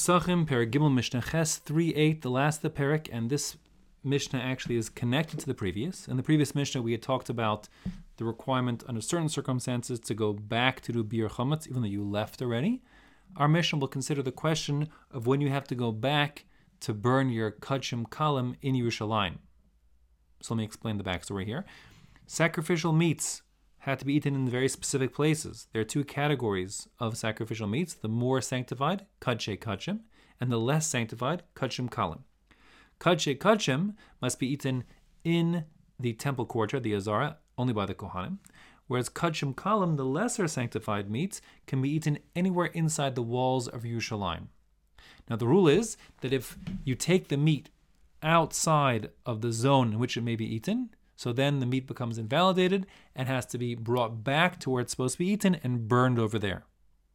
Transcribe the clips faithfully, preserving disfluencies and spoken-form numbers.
Psachim, Perek Gimel, Mishnah Ches, three eight, the last of the Perek, and this Mishnah actually is connected to the previous. In the previous Mishnah, we had talked about the requirement under certain circumstances to go back to do Bir Chametz, even though you left already. Our Mishnah will consider the question of when you have to go back to burn your Kachim Kalim in Yerushalayim. So let me explain the backstory here. Sacrificial meats had to be eaten in very specific places. There are two categories of sacrificial meats: the more sanctified, Kadshe Kachim, and the less sanctified, Kachim Kalim. Kadshe Kachim must be eaten in the temple courtyard, the Azara, only by the Kohanim, whereas Kachim Kalim, the lesser sanctified meats, can be eaten anywhere inside the walls of Yerushalayim. Now the rule is that if you take the meat outside of the zone in which it may be eaten, so then the meat becomes invalidated and has to be brought back to where it's supposed to be eaten and burned over there.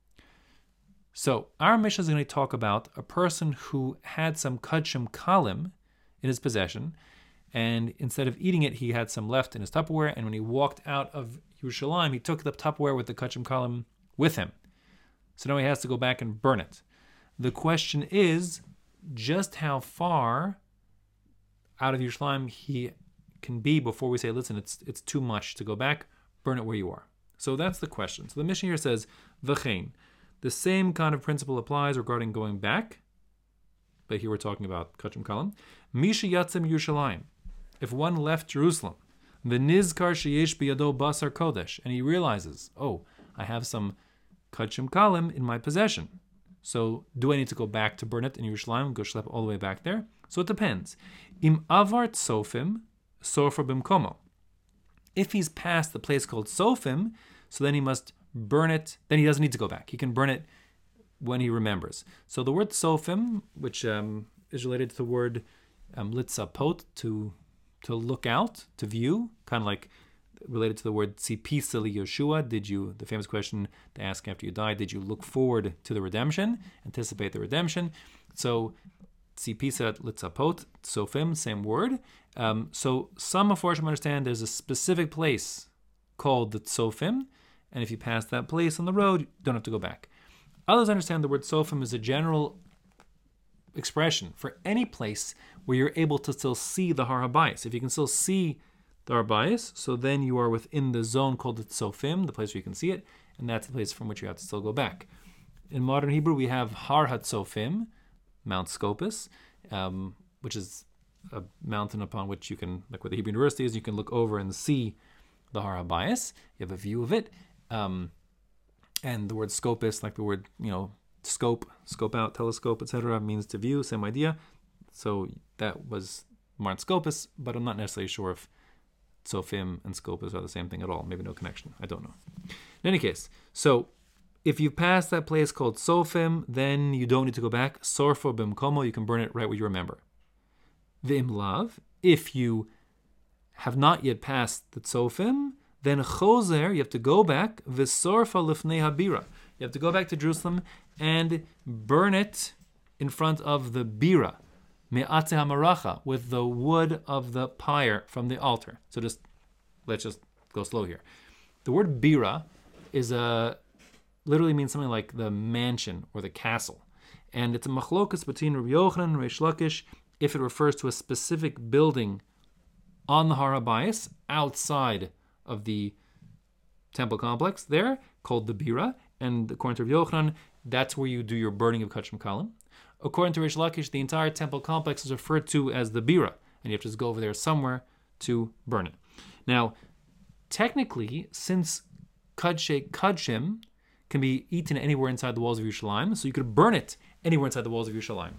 So our Mishnah is going to talk about a person who had some Kachim Kalim in his possession, and instead of eating it, he had some left in his Tupperware, and when he walked out of Yerushalayim, he took the Tupperware with the Kachim Kalim with him. So now he has to go back and burn it. The question is just how far out of Yerushalayim he can be before we say, listen, it's it's too much to go back, burn it where you are. So that's the question. So the Mishnah here says, V'chein. The same kind of principle applies regarding going back, but here we're talking about Kachim Kalim. Misha Yatzim Yerushalayim. If one left Jerusalem, the Nizkar Sheyesh Biyado Basar Kodesh, and he realizes, oh, I have some Kachim Kalim in my possession. So do I need to go back to burn it in Yerushalayim, go schlep all the way back there? So it depends. Im Avart Sofim, Sofer Bimkomo. If he's past the place called Sofim, so then he must burn it, then he doesn't need to go back. He can burn it when he remembers. So the word Sofim, which um, is related to the word um, litzapot, to to look out, to view, kind of like related to the word tzipisa li Yeshua. Did you, the famous question to ask after you die, did you look forward to the redemption, anticipate the redemption? So tzipisa litzapot, Sofim, same word. Um, so some of Mepharshim understand there's a specific place called the Sofim, and if you pass that place on the road, you don't have to go back. Others understand the word Sofim is a general expression for any place where you're able to still see the Har HaBayis. If you can still see the Har HaBayis, so then you are within the zone called the Sofim, the place where you can see it, and that's the place from which you have to still go back. In modern Hebrew, we have Har HaTsofim, Mount Scopus, um, which is a mountain upon which you can, like where the Hebrew University is, you can look over and see the Har HaBayis. You have a view of it. Um, and the word scopus, like the word, you know, scope, scope out, telescope, et cetera, means to view, same idea. So that was Mount Scopus, but I'm not necessarily sure if Sofim and Scopus are the same thing at all. Maybe no connection. I don't know. In any case, so if you pass that place called Sofim, then you don't need to go back. Sorfo bimkomo, you can burn it right where you remember. V'im lav, if you have not yet passed the Sofim, then choser, you have to go back, v'sorfa lifnei habira. You have to go back to Jerusalem and burn it in front of the bira, me'atze hamaracha, with the wood of the pyre from the altar. So just, let's just go slow here. The word bira is a, literally means something like the mansion or the castle. And it's a machlokas between Rabbi Yochanan and Reish Lakish if it refers to a specific building on the Har HaBayis outside of the temple complex there, called the Bira, and according to Rabbi Yochanan, that's where you do your burning of Kachim Kalim. According to Reish Lakish, the entire temple complex is referred to as the Bira, and you have to just go over there somewhere to burn it. Now, technically, since Kadshe Kachim can be eaten anywhere inside the walls of Yerushalayim, so you could burn it anywhere inside the walls of Yerushalayim.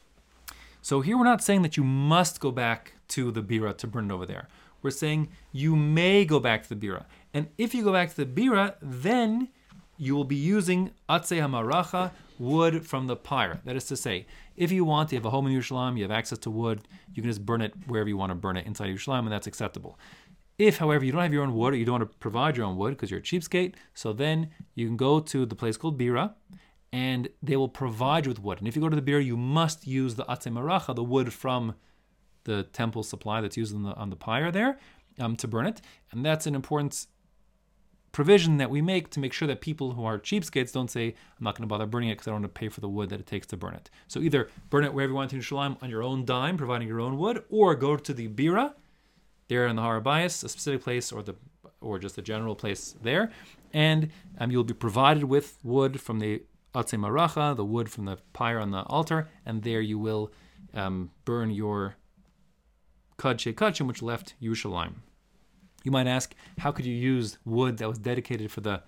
So here we're not saying that you must go back to the Bira to burn it over there. We're saying you may go back to the Bira. And if you go back to the Bira, then you will be using Atze HaMaracha, wood from the pyre. That is to say, if you want, you have a home in Yerushalayim, you have access to wood, you can just burn it wherever you want to burn it inside Yerushalayim, and that's acceptable. If, however, you don't have your own wood, or you don't want to provide your own wood because you're a cheapskate, so then you can go to the place called Bira, and they will provide you with wood. And if you go to the Bira, you must use the Atze Maracha, the wood from the temple supply that's used on the on the pyre there, um, to burn it. And that's an important provision that we make to make sure that people who are cheapskates don't say, I'm not going to bother burning it because I don't want to pay for the wood that it takes to burn it. So either burn it wherever you want to in Yerushalayim on your own dime, providing your own wood, or go to the Bira, there in the Har Habayis, a specific place, or the or just a general place there, and um, you'll be provided with wood from the Atzei Maracha, the wood from the pyre on the altar, and there you will um, burn your Kadshei Kachim, which left Yerushalayim. You might ask, how could you use wood that was dedicated for the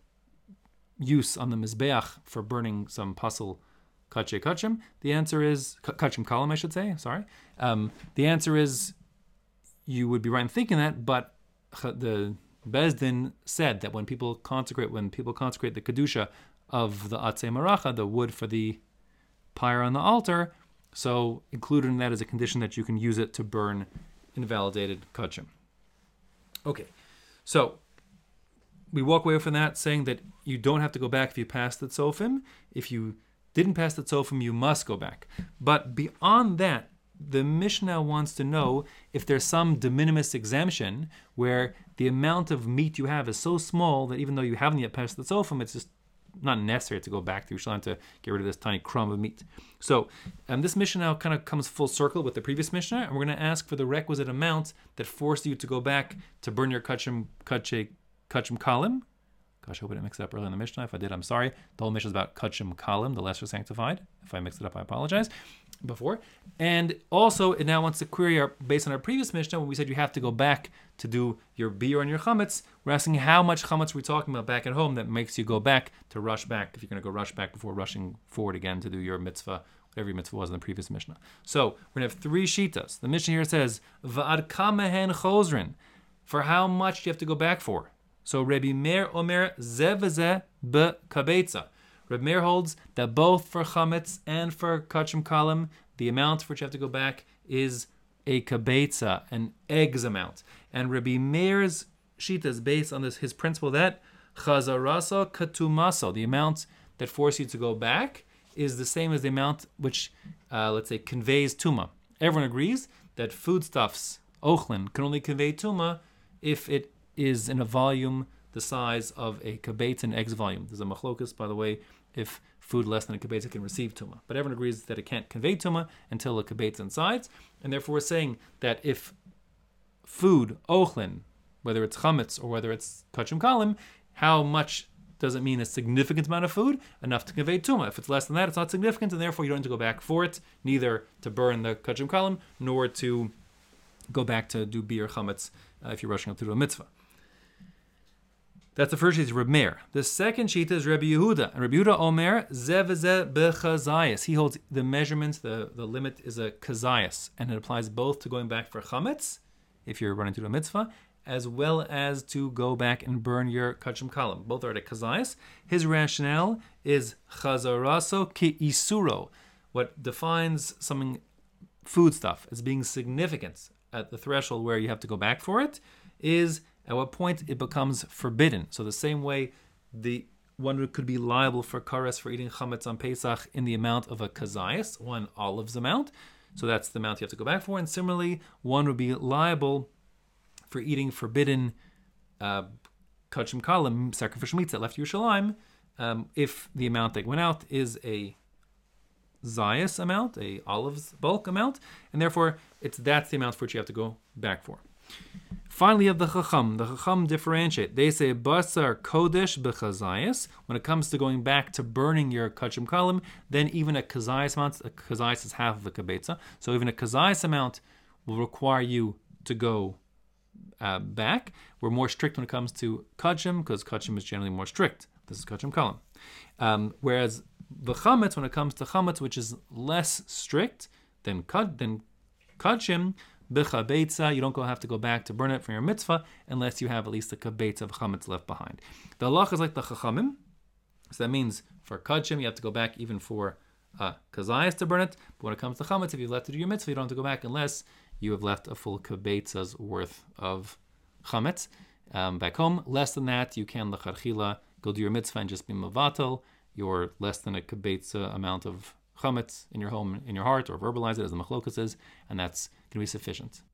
use on the Mizbeach for burning some pasul Kadshei Kachim? The answer is, Kachim Kalim, I should say, sorry. Um, the answer is, you would be right in thinking that, but the Beis Din said that when people consecrate, when people consecrate the Kedusha of the Atzei Maracha, the wood for the pyre on the altar, so included in that is a condition that you can use it to burn invalidated kachim. Okay, so we walk away from that saying that you don't have to go back if you passed the tzofim. If you didn't pass the tzofim, you must go back. But beyond that, the Mishnah wants to know if there's some de minimis exemption where the amount of meat you have is so small that even though you haven't yet passed the tzofim, it's just not necessary to go back to Yerushalayim to get rid of this tiny crumb of meat. So um, this Mishnah now kind of comes full circle with the previous Mishnah, and we're going to ask for the requisite amount that forced you to go back to burn your kachim, kachim, kachim kalim. Gosh, I hope I didn't mix it up earlier in the Mishnah. If I did, I'm sorry. The whole Mishnah is about kachim kalim, the lesser sanctified. If I mixed it up, I apologize. Before. And also, it now wants to query our, based on our previous Mishnah, when we said you have to go back to do your beer and your chametz, we're asking how much chametz we're talking about back at home that makes you go back to rush back, if you're going to go rush back before rushing forward again to do your mitzvah, whatever your mitzvah was in the previous Mishnah. So, we're going to have three shitas. The Mishnah here says, Va'ad kamehen chozrin, for how much do you have to go back for? So, Rabbi Meir Omer ze v'ze b'kabetza. Reb Meir holds that both for chametz and for kachim kalim, the amount for which you have to go back is a kabetza, an eggs amount. And Rabbi Meir's shita is based on this his principle that chazarasa katumaso, the amount that forces you to go back, is the same as the amount which, uh, let's say, conveys tuma. Everyone agrees that foodstuffs, ochlin, can only convey tuma if it is in a volume the size of a kabetza, an eggs volume. There's a machlokus, by the way, if food less than a kabetza can receive tuma. But everyone agrees that it can't convey tuma until a kabetza inside. And therefore we're saying that if food, ochlin, whether it's chametz or whether it's kachim kalim, how much does it mean a significant amount of food? Enough to convey tuma. If it's less than that, it's not significant, and therefore you don't need to go back for it, neither to burn the kachim kalim, nor to go back to do beer chametz uh, if you're rushing up to do a mitzvah. That's the first sheet, Reb Meir. The second sheet is Rabbi Yehuda. And Rabbi Yehuda Omer, ze v'ze b'chazayas. He holds the measurements, the, the limit is a kazayas. And it applies both to going back for chametz, if you're running to do a mitzvah, as well as to go back and burn your kachim kalim. Both are at a kazayas. His rationale is chazaraso ki isuro. What defines something, food stuff, as being significant at the threshold where you have to go back for it, is at what point it becomes forbidden. So the same way the one could be liable for kares for eating chametz on Pesach in the amount of a kazayas, one olive's amount. So that's the amount you have to go back for. And similarly, one would be liable for eating forbidden uh, kachim kalim, sacrificial meats that left Yerushalayim, um, if the amount that went out is a zayas amount, a olive's bulk amount, and therefore it's that's the amount for which you have to go back for. Finally, you have the Chacham. The Chacham differentiate. They say, Basar Kodesh b'chazayas. When it comes to going back to burning your kachim kalim, then even a kazayas amount, a kazayas is half of a kabetza. So even a kazayas amount will require you to go uh, back. We're more strict when it comes to kachim, because kachim is generally more strict. This is kachim kalim. Um, whereas the chametz, when it comes to chametz, which is less strict than than kachim, b'chabetza, you don't go have to go back to burn it for your mitzvah unless you have at least a kabetza of chametz left behind. The halach is like the chachamim, so that means for kachim you have to go back even for uh, kazayas to burn it. But when it comes to chametz, if you've left to do your mitzvah, you don't have to go back unless you have left a full kabetza's worth of chametz um, back home. Less than that, you can l'charchila go do your mitzvah and just be mavatal your less than a kabetza amount of chametz in your home, in your heart, or verbalize it as the machlokas is, and that's going to be sufficient.